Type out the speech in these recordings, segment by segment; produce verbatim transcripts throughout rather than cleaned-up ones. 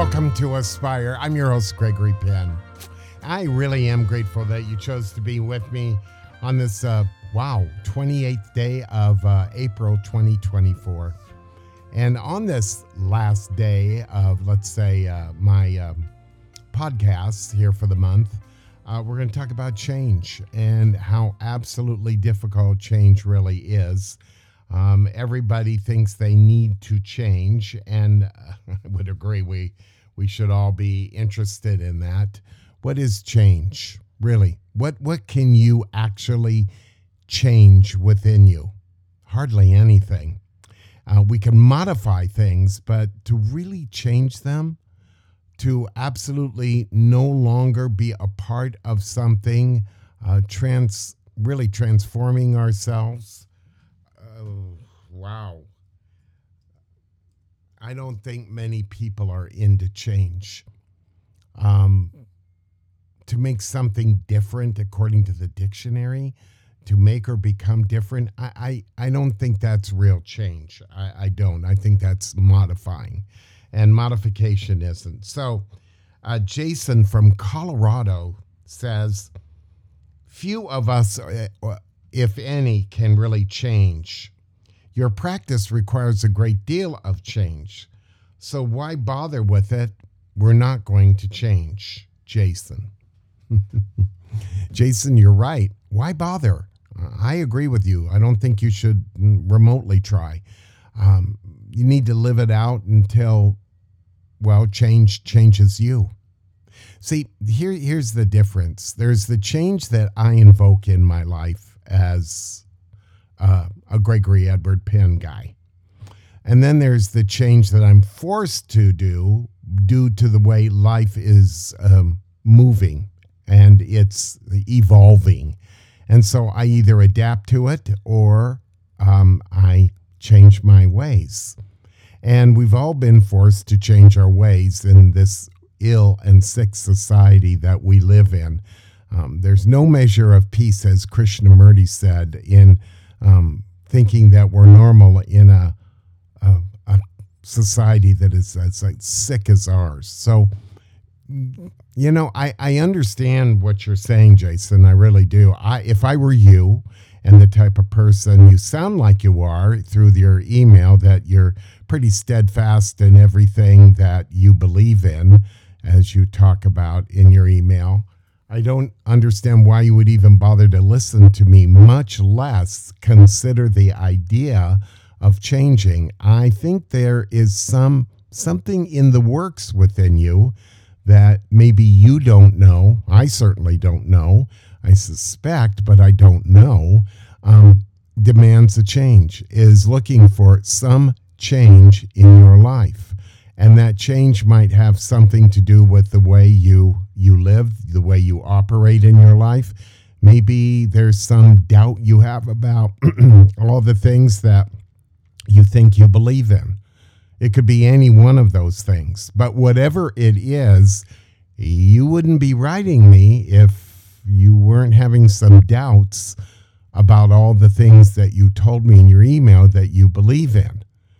welcome to Aspire. I'm your host, Gregory Penn. I really am grateful that you chose to be with me on this, uh, wow, twenty-eighth day of uh, April twenty twenty-four. And on this last day of, let's say, uh, my um, podcast here for the month, uh, we're going to talk about change and how absolutely difficult change really is. Um, everybody thinks they need to change, and uh, I would agree we we should all be interested in that. What is change, really? What what can you actually change within you? Hardly anything. Uh, we can modify things, but to really change them, to absolutely no longer be a part of something, uh, trans really transforming ourselves. Oh, wow. I don't think many people are into change. Um, to make something different, according to the dictionary, to make or become different, I, I, I don't think that's real change. I, I don't. I think that's modifying. And modification isn't. So uh, Jason from Colorado says, few of us, uh, if any, can really change. Your practice requires a great deal of change. So why bother with it? We're not going to change. Jason. Jason, you're right. Why bother? I agree with you. I don't think you should remotely try. Um, you need to live it out until, well, change changes you. See, here, here's the difference. There's the change that I invoke in my life as uh, a Gregory Edward Penn guy. And then there's the change that I'm forced to do due to the way life is um, moving and it's evolving. And so I either adapt to it or um, I change my ways. And we've all been forced to change our ways in this ill and sick society that we live in. Um, there's no measure of peace, as Krishnamurti said, in um, thinking that we're normal in a, a, a society that is as like, sick as ours. So, you know, I, I understand what you're saying, Jason. I really do. I if I were you and the type of person you sound like you are through your email, that you're pretty steadfast in everything that you believe in, as you talk about in your email, I don't understand why you would even bother to listen to me, much less consider the idea of changing. I think there is some something in the works within you that maybe you don't know. I certainly don't know. I suspect, but I don't know. Um, demands a change, is looking for some change in your life. And that change might have something to do with the way you you live, the way you operate in your life. Maybe there's some doubt you have about all the things that you think you believe in. It could be any one of those things. But whatever it is, you wouldn't be writing me if you weren't having some doubts about all the things that you told me in your email that you believe in.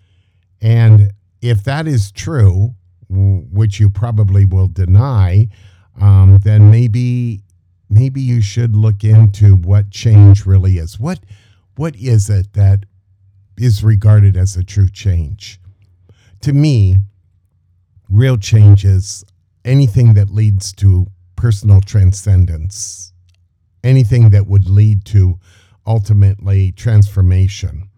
And if that is true, which you probably will deny, um, then maybe maybe you should look into what change really is. What what is it that is regarded as a true change? To me, real change is anything that leads to personal transcendence, anything that would lead to ultimately transformation.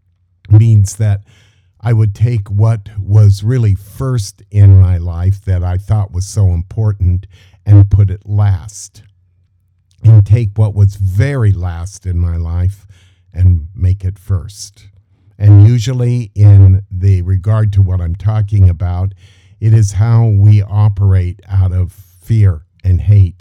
Means that I would take what was really first in my life that I thought was so important and put it last. And take what was very last in my life and make it first. And usually in the regard to what I'm talking about, it is how we operate out of fear and hate.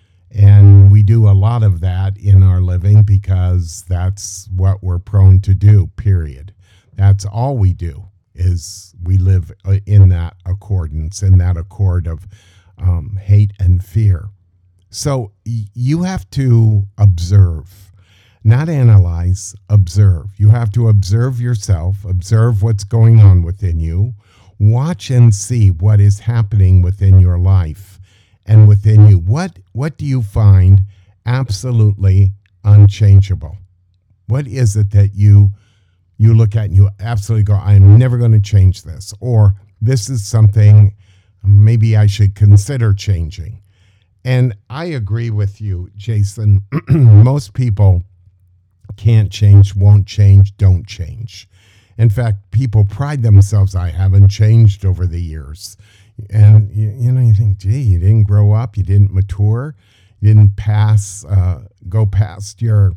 And we do a lot of that in our living because that's what we're prone to do, period. That's all we do, is we live in that accordance, in that accord of um, hate and fear. So y- you have to observe, not analyze, observe. You have to observe yourself, observe what's going on within you, watch and see what is happening within your life and within you. What what do you find absolutely unchangeable? What is it that you you look at and you absolutely go, I'm never going to change this, or this is something maybe I should consider changing? And I agree with you, Jason. Most people can't change, won't change, don't change. In fact, people pride themselves, I haven't changed over the years. And, you, you know, you think, gee, you didn't grow up, you didn't mature, you didn't pass, uh, go past your,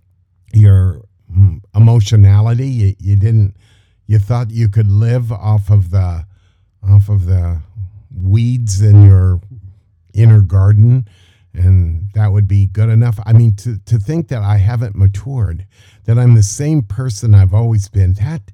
your emotionality. You, you didn't, you thought you could live off of the, off of the weeds in your inner garden, and that would be good enough. I mean, to, to think that I haven't matured, that I'm the same person I've always been, that,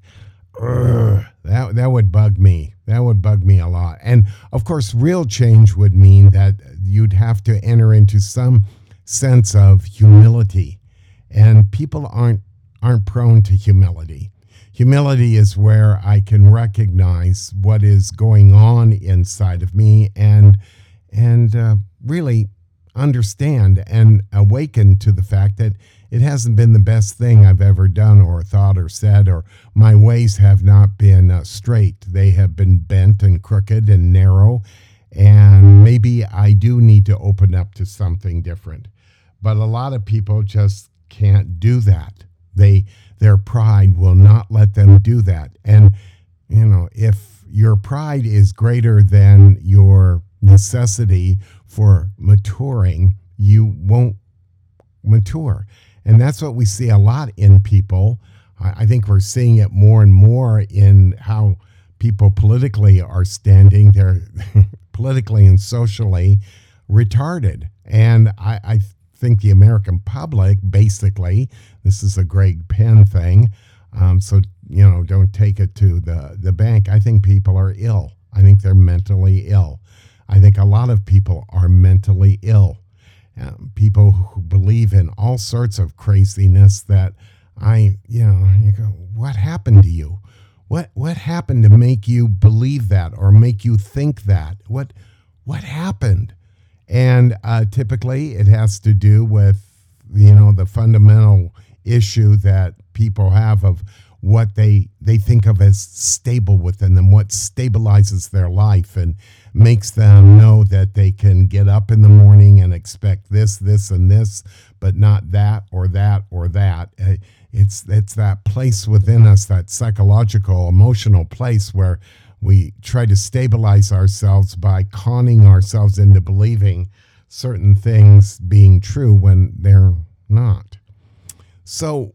uh, that, that would bug me. That would bug me a lot. And of course, real change would mean that you'd have to enter into some sense of humility. And people aren't, aren't prone to humility. Humility is where I can recognize what is going on inside of me and and uh, really understand and awaken to the fact that it hasn't been the best thing I've ever done or thought or said, or my ways have not been uh, straight. They have been bent and crooked and narrow, and maybe I do need to open up to something different. But a lot of people just can't do that. They their pride will not let them do that. And, you know, if your pride is greater than your necessity for maturing, you won't mature. And that's what we see a lot in people. I think we're seeing it more and more in how people politically are standing. They're politically and socially retarded. And I, I think the American public, basically, this is a Greg Penn thing, um, so, you know, don't take it to the, the bank. I think people are ill. I think they're mentally ill. I think a lot of people are mentally ill. Um, people who believe in all sorts of craziness that I, you know, you go, what happened to you? What what happened to make you believe that or make you think that? What what happened? And uh, typically it has to do with, you know, the fundamental issue that people have of what they they think of as stable within them, what stabilizes their life and makes them know that they can get up in the morning and expect this, this, and this, but not that or that or that. It's it's that place within us, that psychological, emotional place where we try to stabilize ourselves by conning ourselves into believing certain things being true when they're not. So,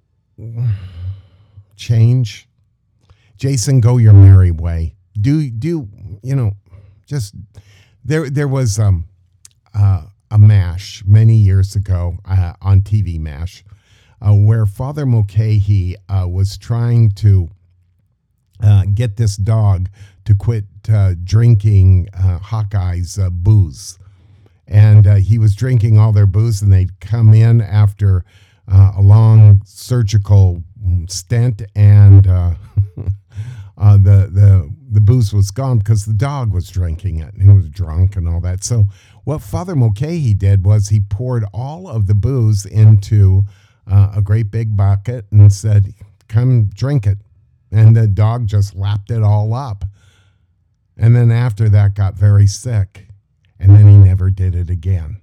change. Jason, go your merry way. Do, do you know, just, there There was um, uh, a MASH many years ago uh, on T V, MASH, uh, where Father Mulcahy uh, was trying to uh, get this dog to quit uh, drinking uh, Hawkeye's uh, booze. And uh, he was drinking all their booze, and they'd come in after uh, a long surgical stent, and uh, uh, the the the booze was gone because the dog was drinking it, and he was drunk and all that. So what Father Mulcahy did was he poured all of the booze into uh, a great big bucket and said, "Come drink it." And the dog just lapped it all up. And then after that got very sick. And then he never did it again.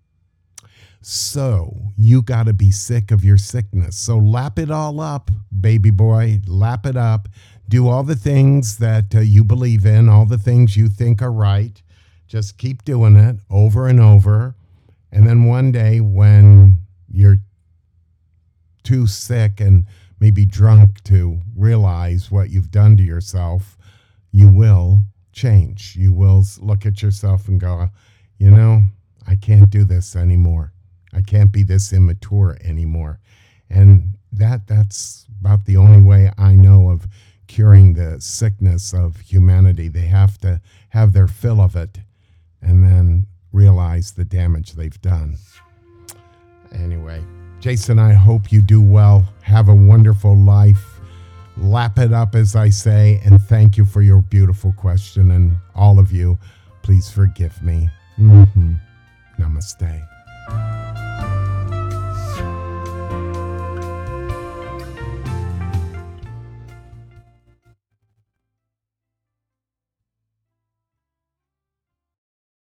So you got to be sick of your sickness. So lap it all up, baby boy. Lap it up. Do all the things that uh, you believe in, all the things you think are right. Just keep doing it over and over. And then one day when you're too sick and maybe drunk to realize what you've done to yourself, you will change. You will look at yourself and go, you know, I can't do this anymore. I can't be this immature anymore. And that that's about the only way I know of curing the sickness of humanity. They have to have their fill of it and then realize the damage they've done. Anyway, Jason, I hope you do well. Have a wonderful life. lap it up, as I say, and thank you for your beautiful question. And all of you, please forgive me. Mm-hmm. Namaste.